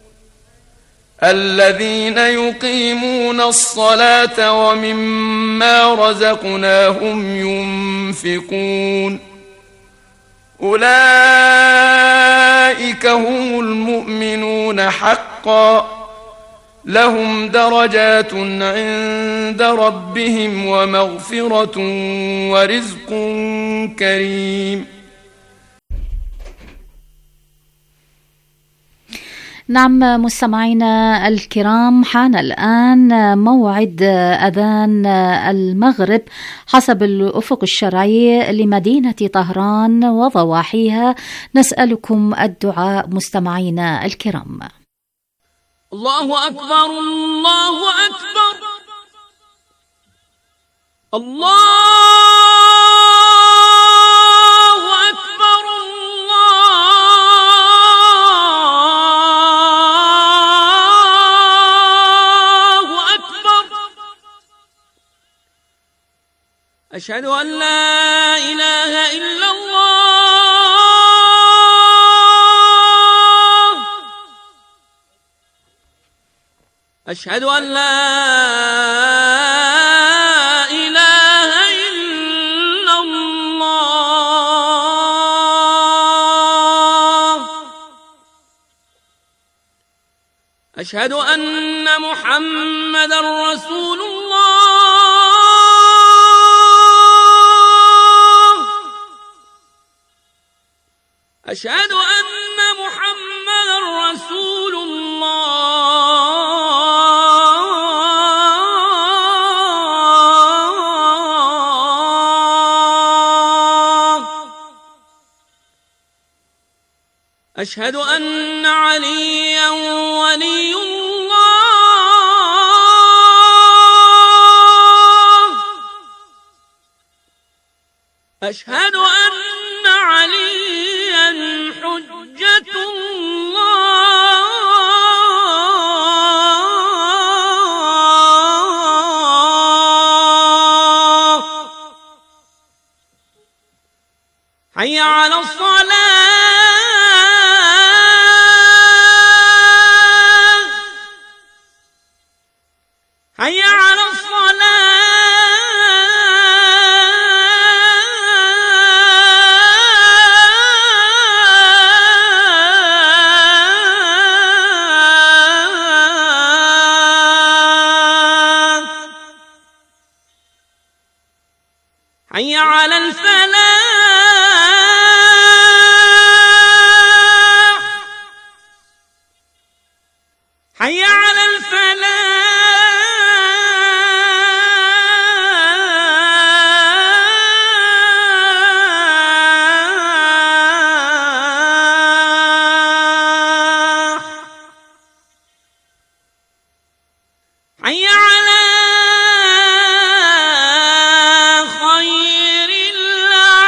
الذين يقيمون الصلاة ومما رزقناهم ينفقون. أولئك هم المؤمنون حقا، لهم درجات عند ربهم ومغفرة ورزق كريم. نعم مستمعينا الكرام، حان الآن موعد أذان المغرب حسب الأفق الشرعي لمدينة طهران وضواحيها. نسألكم الدعاء مستمعينا الكرام. الله أكبر، الله أكبر، الله أكبر، الله أكبر. أشهد أن لا إله إلا الله، أشهد أن لا إله إلا الله، أشهد أن محمدا رسول الله، أشهد أن محمدا رسول الله، أشهد أن عليا ولي الله، أشهد أن عليا حجة الله. حي على الصلاة، حي على الصلاة. حي على الفلاح، حي على الفلاح، حي على خير الله.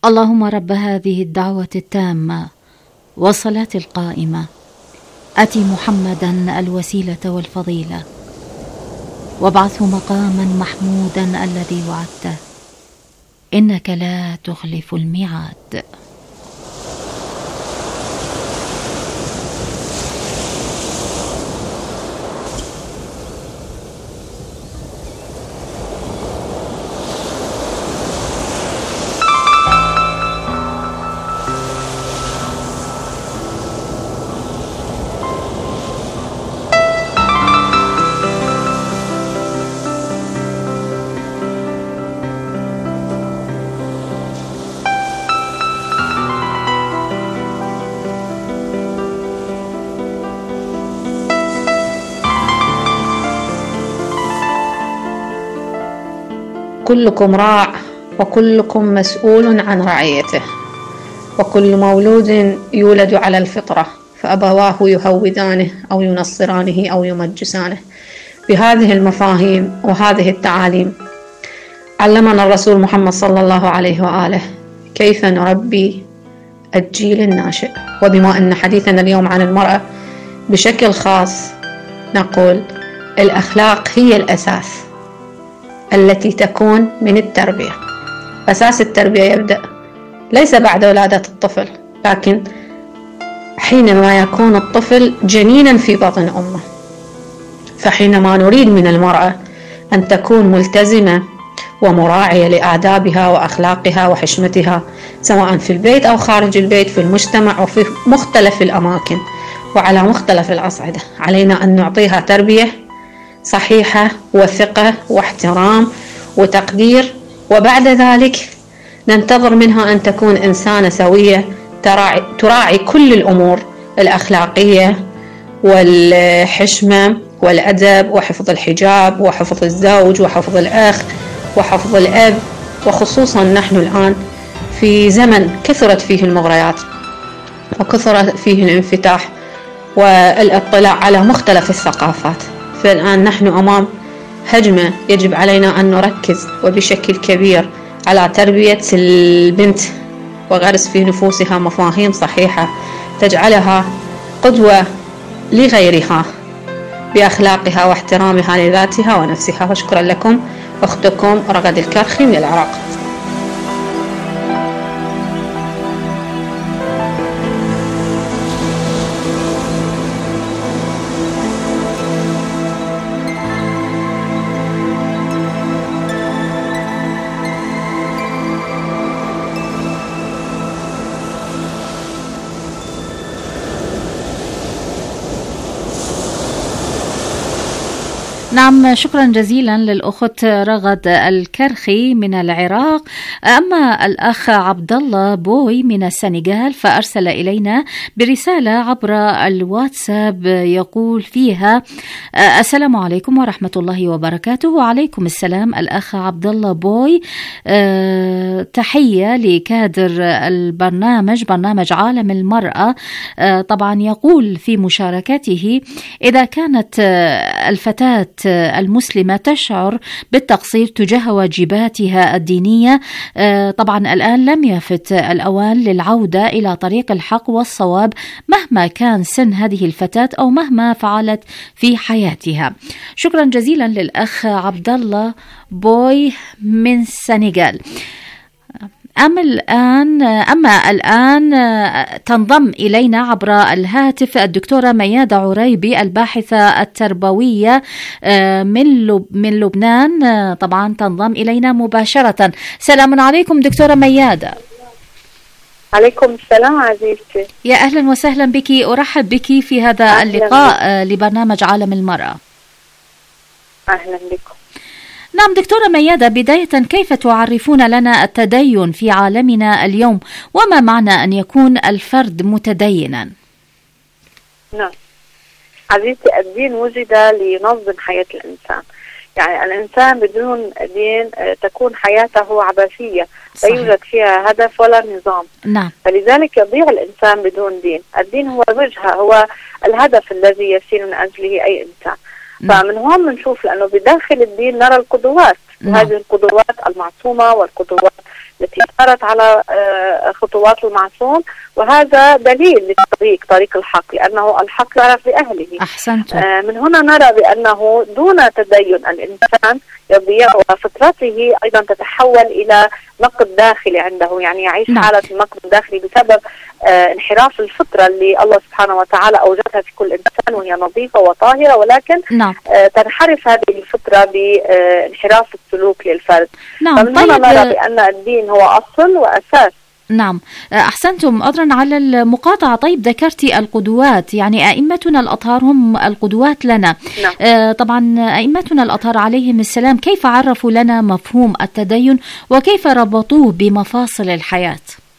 اللهم رب هذه الدعوة التامة والصلاة القائمة آت محمدا الوسيلة والفضيلة وابعثه مقاما محمودا الذي وعدته إنك لا تخلف الميعاد. كلكم راع وكلكم مسؤول عن رعيته، وكل مولود يولد على الفطرة فأبواه يهودانه أو ينصرانه أو يمجسانه. بهذه المفاهيم وهذه التعاليم علمنا الرسول محمد صلى الله عليه وآله كيف نربي الجيل الناشئ. وبما أن حديثنا اليوم عن المرأة بشكل خاص نقول الأخلاق هي الأساس التي تكون من التربية. أساس التربية يبدأ ليس بعد ولادة الطفل، لكن حينما يكون الطفل جنينا في بطن أمه. فحينما نريد من المرأة أن تكون ملتزمة ومراعية لآدابها وأخلاقها وحشمتها سواء في البيت أو خارج البيت، في المجتمع وفي مختلف الأماكن وعلى مختلف الأصعدة، علينا أن نعطيها تربية صحيحة وثقة واحترام وتقدير، وبعد ذلك ننتظر منها أن تكون إنسانة سوية تراعي كل الأمور الأخلاقية والحشمة والأدب وحفظ الحجاب وحفظ الزوج وحفظ الأخ وحفظ الأب. وخصوصا نحن الآن في زمن كثرت فيه المغريات وكثرت فيه الانفتاح والاطلاع على مختلف الثقافات، فالآن نحن أمام هجمة يجب علينا أن نركز وبشكل كبير على تربية البنت وغرس في نفوسها مفاهيم صحيحة تجعلها قدوة لغيرها بأخلاقها واحترامها لذاتها ونفسها. وشكرا لكم، أختكم رغد الكرخي من العراق. نعم، شكرا جزيلا للأخت رغد الكرخي من العراق. أما الأخ عبد الله بوي من السنغال فأرسل إلينا برسالة عبر الواتساب يقول فيها: السلام عليكم ورحمة الله وبركاته. وعليكم السلام الأخ عبد الله بوي، تحية لكادر البرنامج، برنامج عالم المرأة. طبعا يقول في مشاركته: إذا كانت الفتاة المسلمة تشعر بالتقصير تجاه واجباتها الدينية، طبعا الآن لم يفت الأوان للعودة إلى طريق الحق والصواب مهما كان سن هذه الفتاة أو مهما فعلت في حياتها. شكرا جزيلا للأخ عبد الله بوي من السنغال. أما الآن تنضم إلينا عبر الهاتف الدكتورة ميادة عريبي، الباحثة التربوية من لبنان، طبعا تنضم إلينا مباشرة. سلام عليكم دكتورة ميادة. عليكم السلام عزيزتي. يا أهلا وسهلا بك، أرحب بك في هذا اللقاء لبرنامج عالم المرأة. أهلا بكم. نعم دكتورة ميادة، بداية كيف تعرفون لنا التدين في عالمنا اليوم، وما معنى أن يكون الفرد متدينا؟ نعم عزيزتي، الدين وجد لينظم حياة الإنسان، يعني الإنسان بدون دين تكون حياته عبثية، لا يوجد فيها هدف ولا نظام. نعم. فلذلك يضيع الإنسان بدون دين. الدين هو الوجهة، هو الهدف الذي يسير من أجله أي إنسان. فمن هون بنشوف، لأنه بداخل الدين نرى القدوات، وهذه القدوات المعصومة والقدوات التي سارت على خطوات المعصوم، وهذا دليل طريق الحق، لأنه الحق يعرف لأهله. أحسنت. من هنا نرى بأنه دون تدين الإنسان يضيع، وفطرته أيضا تتحول إلى نقد داخلي عنده، يعني يعيش حالة النقد الداخلي بسبب انحراف الفطرة اللي الله سبحانه وتعالى أوجدها في كل إنسان، وهي نظيفة وطاهرة، ولكن تنحرف هذه الفطرة بانحراف السلوك للفرد. فمن هنا نرى بأن الدين هو أصل وأساس. نعم، أحسنتم. أضرا على المقاطعة، طيب ذكرتي القدوات، يعني أئمتنا الأطهار هم القدوات لنا. طبعا أئمتنا الأطهار عليهم السلام كيف عرفوا لنا مفهوم التدين وكيف ربطوه بمفاصل الحياة؟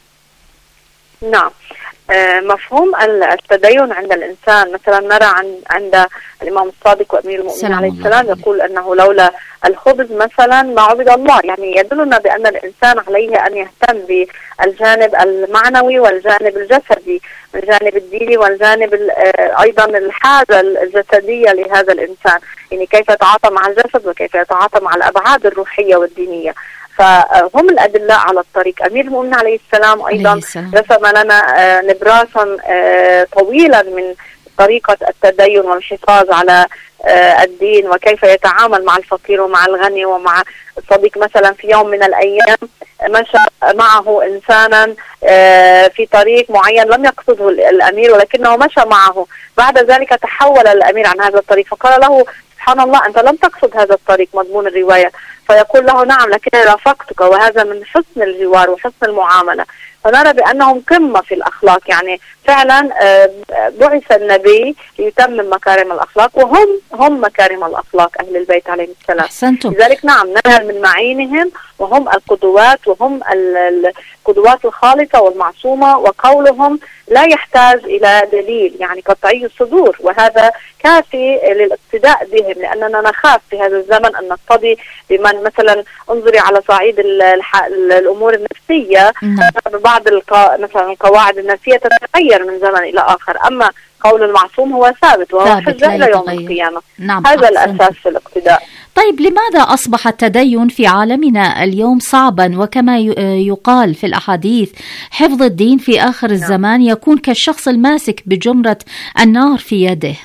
نعم، مفهوم التدين عند الإنسان مثلا نرى عند الإمام الصادق وأمير المؤمنين عليه السلام يقول أنه لولا الخبز مثلا ما عبد الله، يعني يدلنا بأن الإنسان عليه أن يهتم بالجانب المعنوي والجانب الجسدي، الجانب الديني والجانب أيضا الحاجة الجسدية لهذا الإنسان، يعني كيف يتعاطى مع الجسد وكيف يتعاطى مع الأبعاد الروحية والدينية. فهم الأدلة على الطريق. أمير المؤمنين عليه السلام أيضا رسم لنا نبراسا طويلا من طريقة التدين والحفاظ على الدين، وكيف يتعامل مع الفقير ومع الغني ومع الصديق. مثلا في يوم من الأيام مشى معه إنسانا في طريق معين لم يقصده الأمير، ولكنه مشى معه. بعد ذلك تحول الأمير عن هذا الطريق فقال له سبحان الله أنت لم تقصد هذا الطريق، مضمون الرواية. فيقول له نعم لكني رافقتك، وهذا من حسن الجوار وحسن المعاملة. فنرى بأنهم قمة في الأخلاق، يعني فعلا بعث النبي ليتمم مكارم الأخلاق، وهم مكارم الأخلاق أهل البيت عليهم السلام. أحسنتم. لذلك نعم ننال من معينهم، وهم القدوات، وهم القدوات الخالصة والمعصومة، وقولهم لا يحتاج إلى دليل، يعني قطعي الصدور، وهذا كافي للاقتداء بهم، لأننا نخاف في هذا الزمن أن نقتدي بمن مثلا انظري على صعيد الأمور النفسية. بعض مثلا القواعد النفسية تتغير من زمن إلى آخر، أما قول المعصوم هو ثابت وهو حجة إلى يوم القيامة. نعم، هذا الأساس في الاقتداء. طيب لماذا أصبح التدين في عالمنا اليوم صعبا، وكما يقال في الأحاديث حفظ الدين في آخر الزمان يكون كالشخص الماسك بجمرة النار في يده؟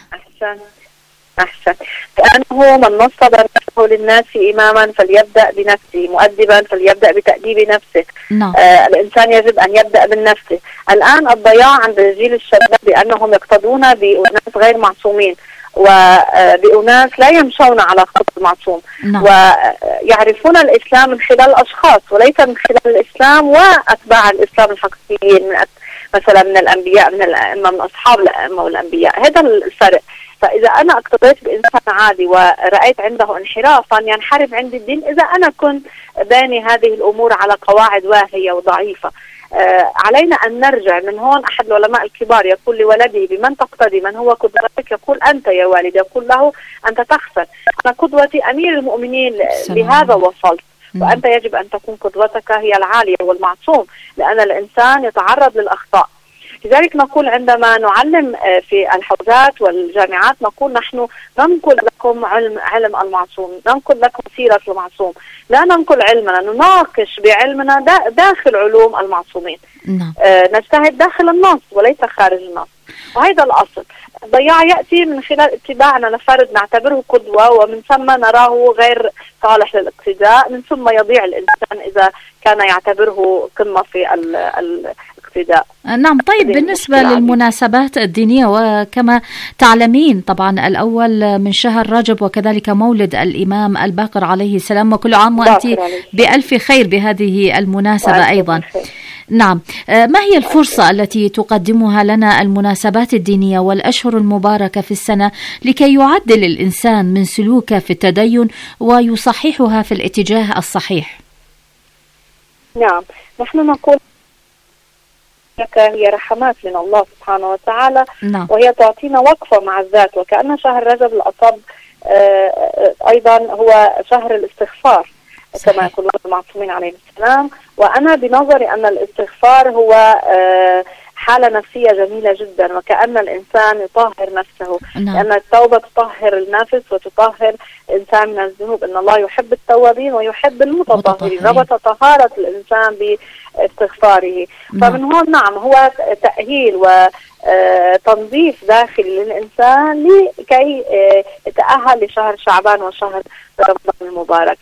أحسن. كأنه من نصب نفسه للناس إماما فليبدأ بنفسه، مؤدبا فليبدأ بتأديب نفسه. الإنسان يجب أن يبدأ بالنفس. الآن الضياع عند جيل الشباب بأنهم يقتدون بأناس غير معصومين، وبأناس لا يمشون على خط المعصوم، ويعرفون الإسلام من خلال أشخاص وليس من خلال الإسلام وأتباع الإسلام الحقيقيين، مثلا من الأنبياء، من الأئمة، من أصحاب الأئمة والأنبياء. هذا الفرق. فإذا أنا اقتضيت بإنسان عادي ورأيت عنده انحرافا ينحرف عندي الدين، إذا أنا كنت باني هذه الأمور على قواعد واهية وضعيفة. علينا أن نرجع من هون. أحد العلماء الكبار يقول لولده بمن تقتدي، من هو قدوتك؟ يقول أنت يا والد. يقول له أنت تخسر، أنا قدوتي أمير المؤمنين، لهذا وصلت، وأنت يجب أن تكون قدوتك هي العالية والمعصوم، لأن الإنسان يتعرض للأخطاء. لذلك نقول عندما نعلم في الحوزات والجامعات نقول نحن ننقل لكم علم المعصوم، ننقل لكم سيرة المعصوم، لا ننقل علمنا، نناقش بعلمنا داخل علوم المعصومين. نجتهد داخل النص وليس خارج النص، وهذا الأصل. الضياع يأتي من خلال اتباعنا لفرد نعتبره قدوة ومن ثم نراه غير صالح للاقتداء، من ثم يضيع الإنسان إذا كان يعتبره قمة في الاقتداء. نعم. طيب بالنسبة للمناسبات الدينية، وكما تعلمين طبعا الأول من شهر رجب وكذلك مولد الإمام الباقر عليه السلام، وكل عام وأنت بألف خير بهذه المناسبة أيضا. نعم، ما هي الفرصة التي تقدمها لنا المناسبات الدينية والأشهر المباركة في السنة لكي يعدل الإنسان من سلوكه في التدين ويصححها في الاتجاه الصحيح؟ نعم، نحن نقول هي رحمات من الله سبحانه وتعالى. وهي تعطينا وقفة مع الذات، وكأن شهر رجب الأصب أيضا هو شهر الاستغفار كما يقول الله المعصومين عليه السلام. وأنا بنظري أن الاستغفار هو حالة نفسية جميلة جدا، وكأن الإنسان يطهر نفسه. لأن التوبة تطهر النفس وتطهر الإنسان من الذنوب. إن الله يحب التوابين ويحب المتطهرين. ربط طهارة الإنسان باستغفاره. فمن هون نعم هو تأهيل وتنظيف داخلي للإنسان لكي يتأهل لشهر شعبان وشهر رمضان المبارك.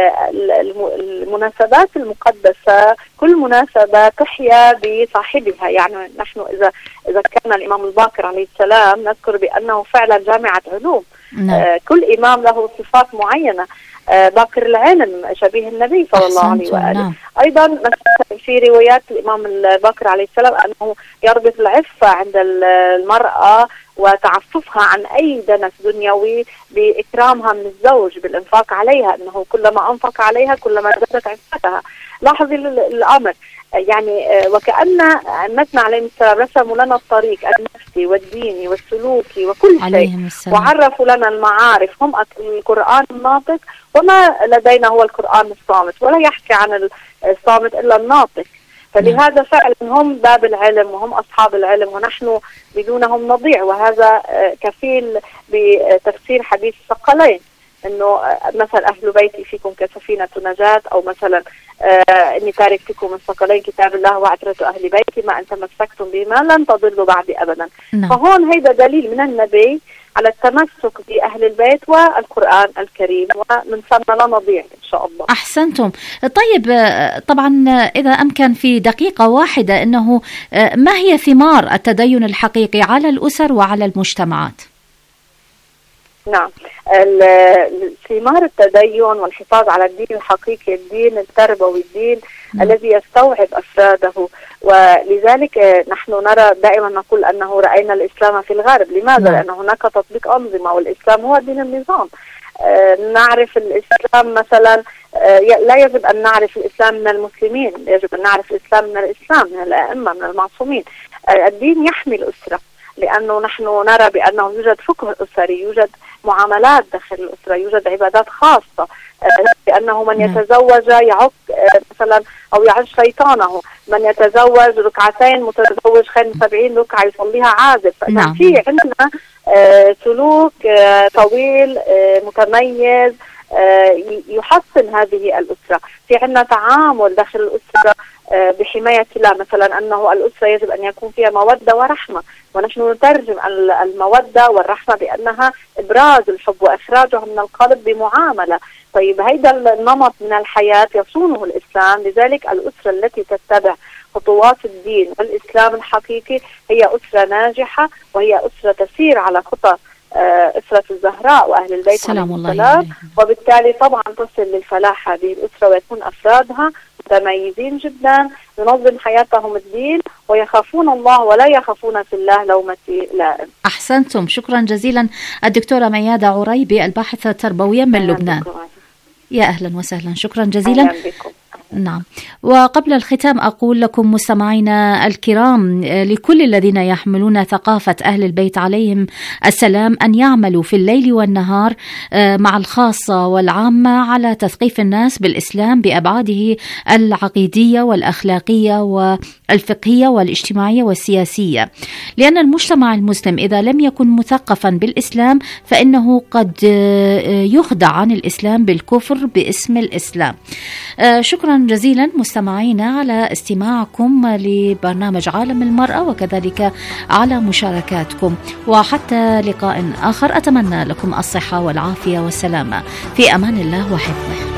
المناسبات المقدسة كل مناسبة تحيا بصاحبها. يعني نحن إذا كان الإمام الباقر عليه السلام نذكر بأنه فعلا جامعة علوم. كل إمام له صفات معينة. باقر العلم شبيه النبي صلى الله عليه وآله. أيضا في روايات الإمام الباقر عليه السلام أنه يربط العفة عند المرأة وتعففها عن أي دنس دنيوي بإكرامها من الزوج، بالإنفاق عليها، أنه كلما أنفق عليها كلما زادت عفتها. لاحظي الأمر يعني وكأن أئمتنا عليهم السلام رسموا لنا الطريق النفسي والديني والسلوكي وكل شيء، وعرفوا لنا المعارف. هم القرآن الناطق، وما لدينا هو القرآن الصامت، ولا يحكي عن الصامت إلا الناطق. فلهذا فعلا هم باب العلم وهم أصحاب العلم، ونحن بدونهم نضيع. وهذا كفيل بتفسير حديث الثقلين، انه مثلا اهل بيتي فيكم كسفينة نجاة، او مثلا اني تارك فيكم الثقلين كتاب الله وعترة اهل بيتي ما ان تمسكتم بما لن تضلوا بعد ابدا. فهون هيدا دليل من النبي على التمسك بأهل البيت والقرآن الكريم، ومن ثم لا نضيع إن شاء الله. أحسنتم. طيب طبعا إذا أمكن في دقيقة واحدة أنه ما هي ثمار التدين الحقيقي على الأسر وعلى المجتمعات؟ نعم، ثمار التدين والحفاظ على الدين الحقيقي، الدين التربوي، الدين الذي يستوعب أفراده. ولذلك نحن نرى دائما نقول أنه رأينا الإسلام في الغرب. لماذا؟ لأن هناك تطبيق أنظمة، والإسلام هو دين النظام. نعرف الإسلام مثلا، لا يجب أن نعرف الإسلام من المسلمين، يجب أن نعرف الإسلام من الإسلام، من الأئمة، من المعصومين. الدين يحمي الأسرة، لأنه نحن نرى بأنه يوجد فقه أسري، يوجد معاملات داخل الأسرة، يوجد عبادات خاصة، لأنه من يتزوج يعق مثلا أو يعج شيطانه، من يتزوج ركعتين متزوج خير من 70 ركعة يصليها عازب. فإذا في عندنا سلوك طويل متميز يحسن هذه الأسرة. في عندنا تعامل داخل الأسرة بحماية الله، مثلا أنه الأسرة يجب أن يكون فيها مودة ورحمة، ونحن نترجم المودة والرحمة بأنها إبراز الحب وإخراجها من القلب بمعاملة. طيب هيدا النمط من الحياة يصونه الإسلام. لذلك الأسرة التي تتبع خطوات الدين والإسلام الحقيقي هي أسرة ناجحة، وهي أسرة تسير على خطى أسرة الزهراء وأهل البيت عليهم السلام، وبالتالي طبعا تصل للفلاح هذه الأسرة، ويكون أفرادها متميزين جدا، ينظم حياتهم الدين، ويخافون الله ولا يخافون في الله لومة لائم. أحسنتم، شكرا جزيلا الدكتورة ميادة عريبي، الباحثة التربوية من لبنان. يا أهلا وسهلا، شكرا جزيلا. أهلا بكم. نعم، وقبل الختام أقول لكم مستمعينا الكرام، لكل الذين يحملون ثقافة أهل البيت عليهم السلام أن يعملوا في الليل والنهار مع الخاصة والعامة على تثقيف الناس بالإسلام بأبعاده العقيدية والأخلاقية والفقهية والاجتماعية والسياسية، لأن المجتمع المسلم إذا لم يكن مثقفا بالإسلام فإنه قد يخدع عن الإسلام بالكفر باسم الإسلام. شكرا جزيلا مستمعينا على استماعكم لبرنامج عالم المرأة، وكذلك على مشاركاتكم، وحتى لقاء آخر أتمنى لكم الصحة والعافية والسلامة، في أمان الله وحفظه.